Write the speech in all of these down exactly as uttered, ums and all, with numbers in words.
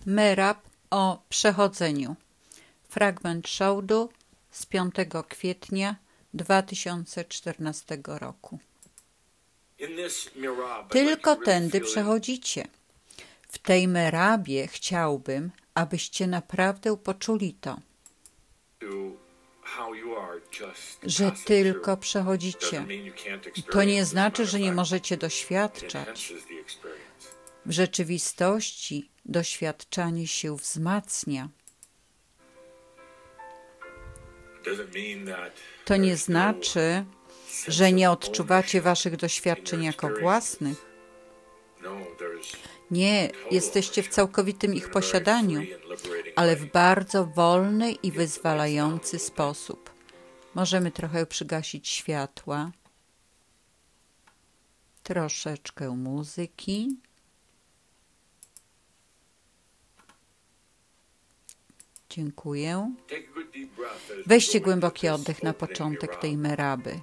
Merab o przechodzeniu. Fragment szołdu z piątego kwietnia dwa tysiące czternastego roku. Tylko tędy przechodzicie. W tej merabie chciałbym, abyście naprawdę poczuli to, że tylko przechodzicie. To nie znaczy, że nie możecie doświadczać. W rzeczywistości doświadczanie się wzmacnia. To nie znaczy, że nie odczuwacie waszych doświadczeń jako własnych. Nie, jesteście w całkowitym ich posiadaniu, ale w bardzo wolny i wyzwalający sposób. Możemy trochę przygasić światła, troszeczkę muzyki. Dziękuję. Weźcie głęboki oddech na początek tej meraby.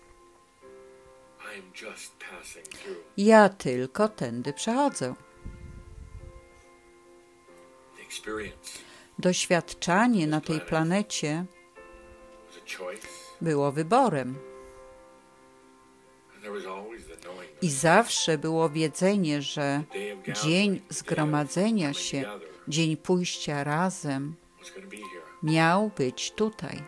Ja tylko tędy przechodzę. Doświadczanie na tej planecie było wyborem. I zawsze było wiedzenie, że dzień zgromadzenia się, dzień pójścia razem miał być tutaj.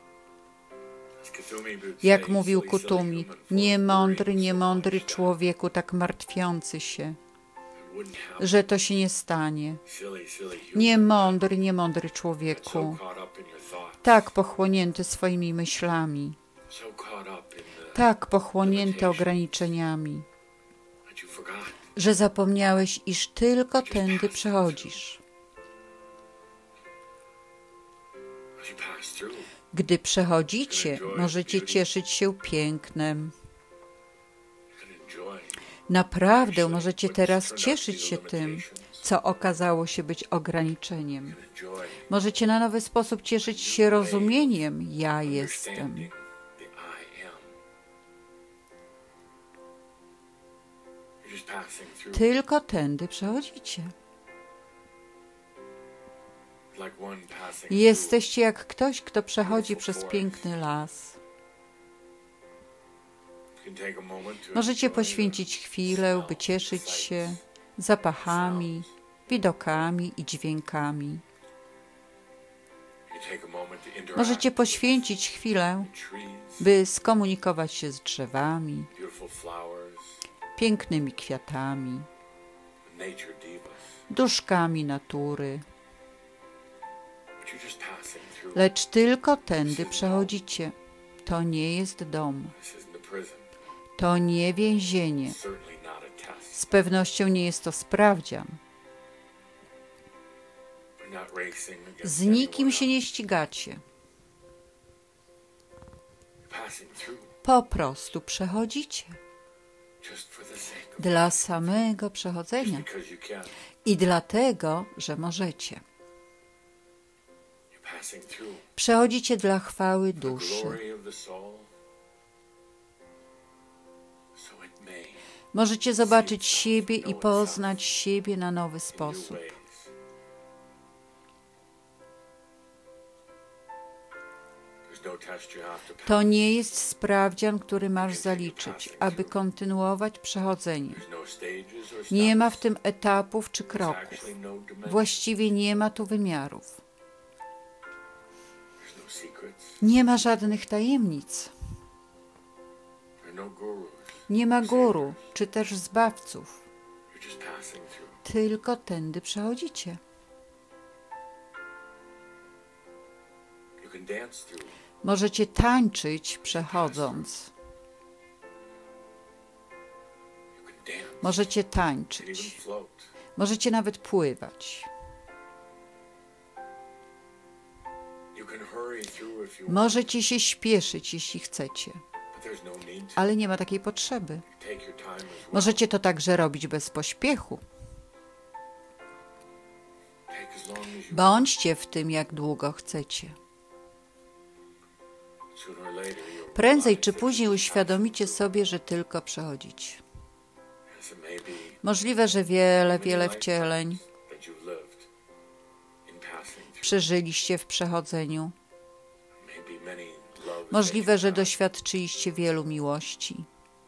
Jak mówił Kutumi, niemądry, niemądry człowieku, tak martwiący się, że to się nie stanie. Niemądry, niemądry człowieku, tak pochłonięty swoimi myślami, tak pochłonięty ograniczeniami, że zapomniałeś, iż tylko tędy przechodzisz. Gdy przechodzicie, możecie cieszyć się pięknem. Naprawdę możecie teraz cieszyć się tym, co okazało się być ograniczeniem. Możecie na nowy sposób cieszyć się rozumieniem ja jestem. Tylko tędy przechodzicie. Jesteście jak ktoś, kto przechodzi przez piękny las. Możecie poświęcić chwilę, by cieszyć się zapachami, widokami i dźwiękami. Możecie poświęcić chwilę, by skomunikować się z drzewami, pięknymi kwiatami, duszkami natury. Lecz tylko tędy przechodzicie. To nie jest dom. To nie więzienie. Z pewnością nie jest to sprawdzian. Z nikim się nie ścigacie. Po prostu przechodzicie. Dla samego przechodzenia. I dlatego, że możecie. Przechodzicie dla chwały duszy. Możecie zobaczyć siebie i poznać siebie na nowy sposób. To nie jest sprawdzian, który masz zaliczyć, aby kontynuować przechodzenie. Nie ma w tym etapów czy kroków. Właściwie nie ma tu wymiarów. Nie ma żadnych tajemnic. Nie ma guru, czy też zbawców. Tylko tędy przechodzicie. Możecie tańczyć przechodząc. Możecie tańczyć. Możecie nawet pływać. Możecie się śpieszyć, jeśli chcecie, ale nie ma takiej potrzeby. Możecie to także robić bez pośpiechu. Bądźcie w tym, jak długo chcecie. Prędzej czy później uświadomicie sobie, że tylko przechodzicie. Możliwe, że wiele, wiele wcieleń przeżyliście w przechodzeniu. Możliwe, że doświadczyliście wielu miłości.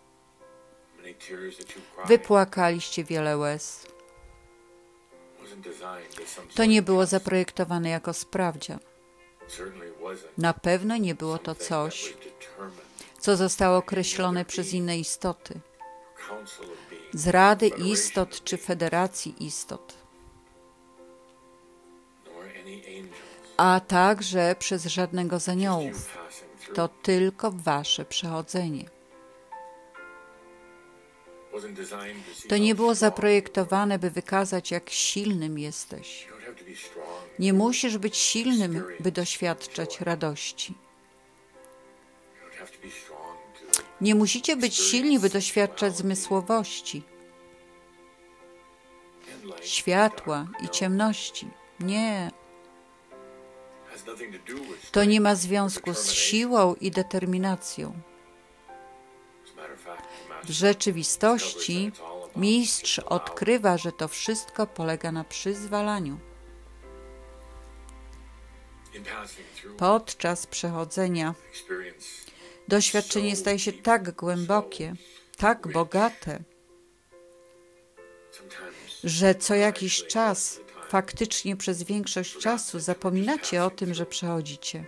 Wypłakaliście wiele łez. To nie było zaprojektowane jako sprawdzian. Na pewno nie było to coś, co zostało określone przez inne istoty, z Rady Istot czy Federacji Istot, a także przez żadnego z aniołów. To tylko wasze przechodzenie. To nie było zaprojektowane, by wykazać, jak silnym jesteś. Nie musisz być silnym, by doświadczać radości. Nie musicie być silni, by doświadczać zmysłowości, światła i ciemności. Nie. To nie ma związku z siłą i determinacją. W rzeczywistości mistrz odkrywa, że to wszystko polega na przyzwalaniu. Podczas przechodzenia doświadczenie staje się tak głębokie, tak bogate, że co jakiś czas, faktycznie przez większość czasu zapominacie o tym, że przechodzicie.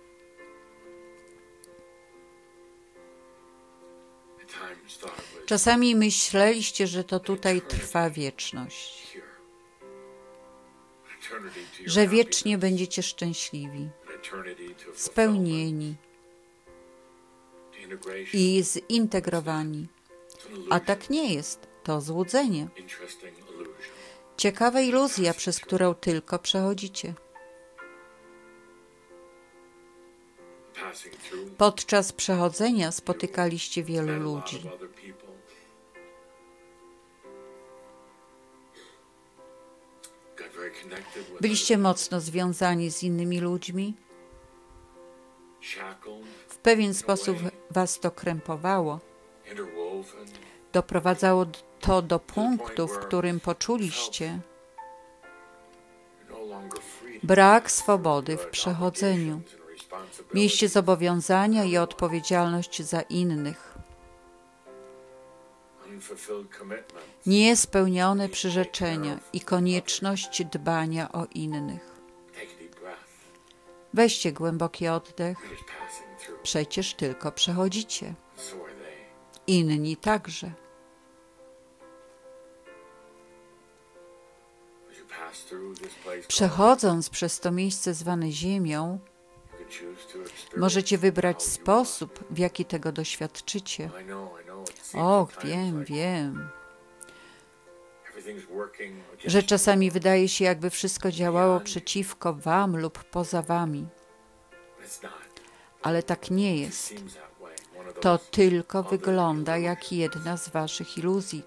Czasami myśleliście, że to tutaj trwa wieczność, że wiecznie będziecie szczęśliwi, spełnieni i zintegrowani. A tak nie jest. To złudzenie. Ciekawa iluzja, przez którą tylko przechodzicie. Podczas przechodzenia spotykaliście wielu ludzi. Byliście mocno związani z innymi ludźmi. W pewien sposób was to krępowało. Doprowadzało to do punktu, w którym poczuliście brak swobody w przechodzeniu. Mieliście zobowiązania i odpowiedzialność za innych. Niespełnione przyrzeczenia i konieczność dbania o innych. Weźcie głęboki oddech. Przecież tylko przechodzicie. Inni także. Przechodząc przez to miejsce zwane Ziemią, możecie wybrać sposób, w jaki tego doświadczycie. Och, wiem, wiem, że czasami wydaje się, jakby wszystko działało przeciwko wam lub poza wami. Ale tak nie jest. To tylko wygląda jak jedna z waszych iluzji.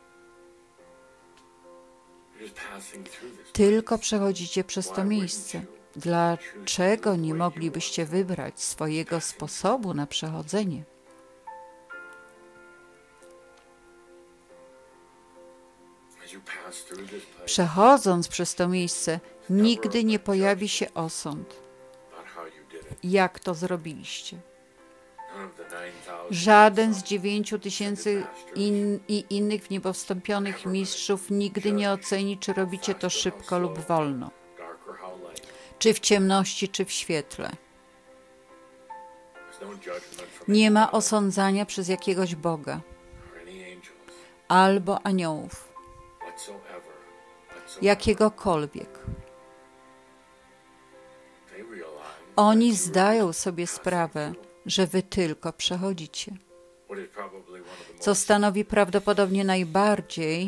Tylko przechodzicie przez to miejsce. Dlaczego nie moglibyście wybrać swojego sposobu na przechodzenie? Przechodząc przez to miejsce, nigdy nie pojawi się osąd, jak to zrobiliście. Żaden z dziewięciu tysięcy in, i innych w niebo wstąpionych mistrzów nigdy nie oceni, czy robicie to szybko lub wolno, czy w ciemności, czy w świetle. Nie ma osądzania przez jakiegoś Boga albo aniołów, jakiegokolwiek. Oni zdają sobie sprawę, że wy tylko przechodzicie, co stanowi prawdopodobnie najbardziej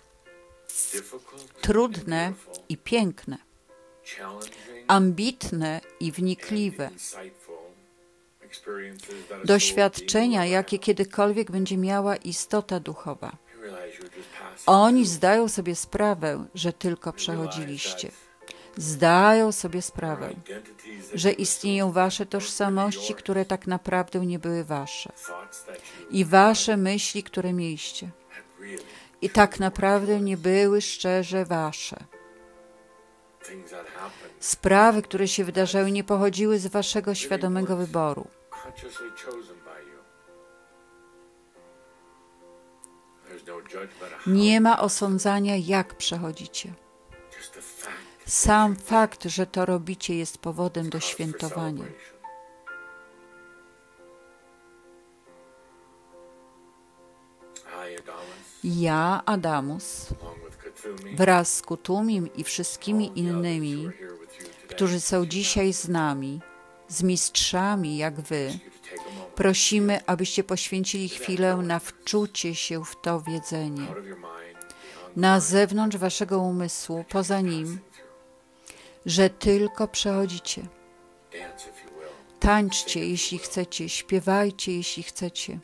trudne i piękne, ambitne i wnikliwe doświadczenia, jakie kiedykolwiek będzie miała istota duchowa. Oni zdają sobie sprawę, że tylko przechodziliście. Zdają sobie sprawę, że istnieją wasze tożsamości, które tak naprawdę nie były wasze. I wasze myśli, które mieliście. I tak naprawdę nie były szczerze wasze. Sprawy, które się wydarzały, nie pochodziły z waszego świadomego wyboru. Nie ma osądzania, jak przechodzicie. Sam fakt, że to robicie, jest powodem do świętowania. Ja, Adamus, wraz z Kutumim i wszystkimi innymi, którzy są dzisiaj z nami, z mistrzami jak wy, prosimy, abyście poświęcili chwilę na wczucie się w to wiedzenie. Na zewnątrz waszego umysłu, poza nim, że tylko przechodzicie. Tańczcie, jeśli chcecie, śpiewajcie, jeśli chcecie.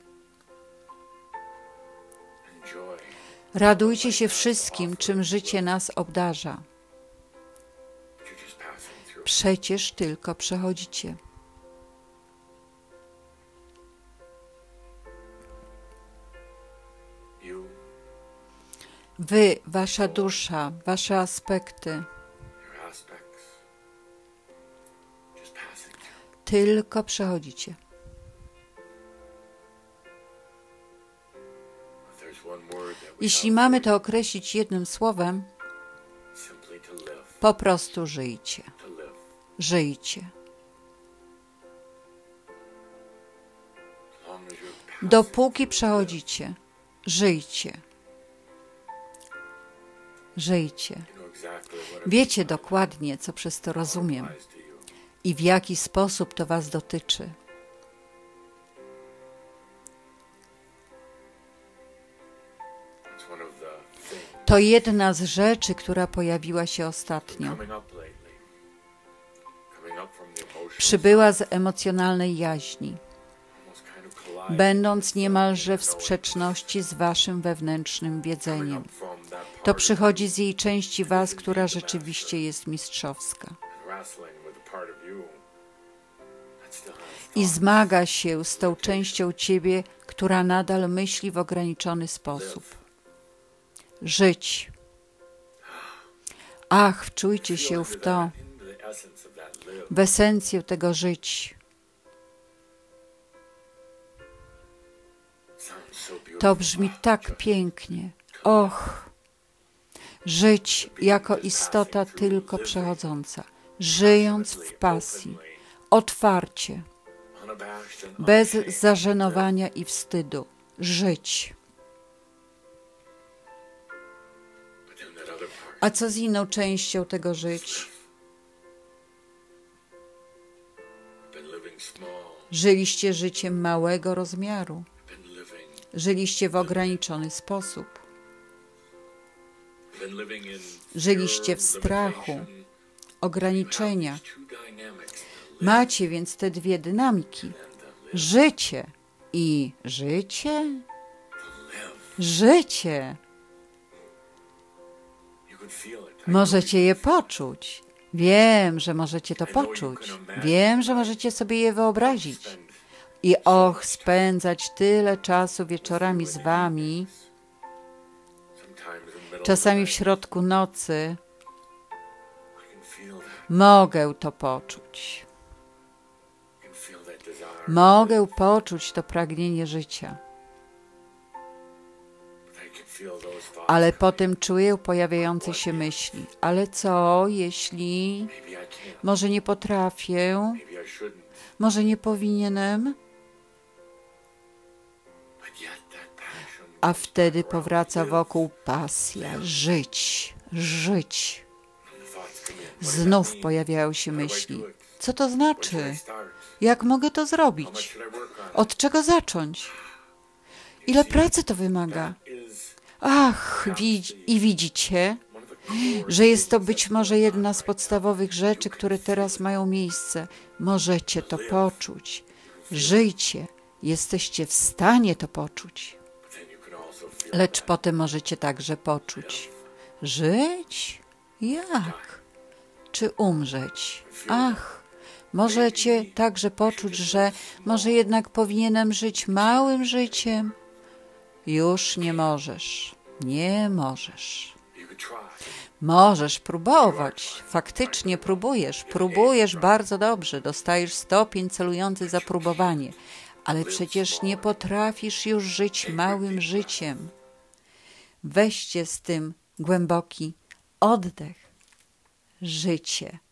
Radujcie się wszystkim, czym życie nas obdarza. Przecież tylko przechodzicie. Wy, wasza dusza, wasze aspekty, tylko przechodzicie. Jeśli mamy to określić jednym słowem, po prostu żyjcie. Żyjcie. Dopóki przechodzicie, żyjcie. Żyjcie. Wiecie dokładnie, co przez to rozumiem i w jaki sposób to was dotyczy. To jedna z rzeczy, która pojawiła się ostatnio. Przybyła z emocjonalnej jaźni, będąc niemalże w sprzeczności z waszym wewnętrznym wiedzeniem. To przychodzi z jej części was, która rzeczywiście jest mistrzowska. I zmaga się z tą częścią ciebie, która nadal myśli w ograniczony sposób. Żyć. Ach, wczujcie się w to, w esencję tego żyć. To brzmi tak pięknie. Och, żyć jako istota tylko przechodząca, żyjąc w pasji, otwarcie, bez zażenowania i wstydu. Żyć. A co z inną częścią tego żyć? Żyliście życiem małego rozmiaru. Żyliście w ograniczony sposób. Żyliście w strachu, ograniczenia. Macie więc te dwie dynamiki. Życie i życie. Życie. Możecie je poczuć. Wiem, że możecie to poczuć. Wiem, że możecie sobie je wyobrazić. I och, spędzać tyle czasu wieczorami z wami, czasami w środku nocy, mogę to poczuć. Mogę poczuć to pragnienie życia. Ale potem czuję pojawiające się myśli. Ale co, jeśli może nie potrafię, może nie powinienem? A wtedy powraca wokół pasja. Żyć, żyć. Znów pojawiają się myśli. Co to znaczy? Jak mogę to zrobić? Od czego zacząć? Ile pracy to wymaga? Ach, widz- i widzicie, że jest to być może jedna z podstawowych rzeczy, które teraz mają miejsce. Możecie to poczuć. Żyjcie. Jesteście w stanie to poczuć. Lecz potem możecie także poczuć. Żyć? Jak? Czy umrzeć? Ach, możecie także poczuć, że może jednak powinienem żyć małym życiem. Już nie możesz. Nie możesz. Możesz próbować, faktycznie próbujesz, próbujesz bardzo dobrze, dostajesz stopień celujący za próbowanie, ale przecież nie potrafisz już żyć małym życiem. Weźcie z tym głęboki oddech. Życie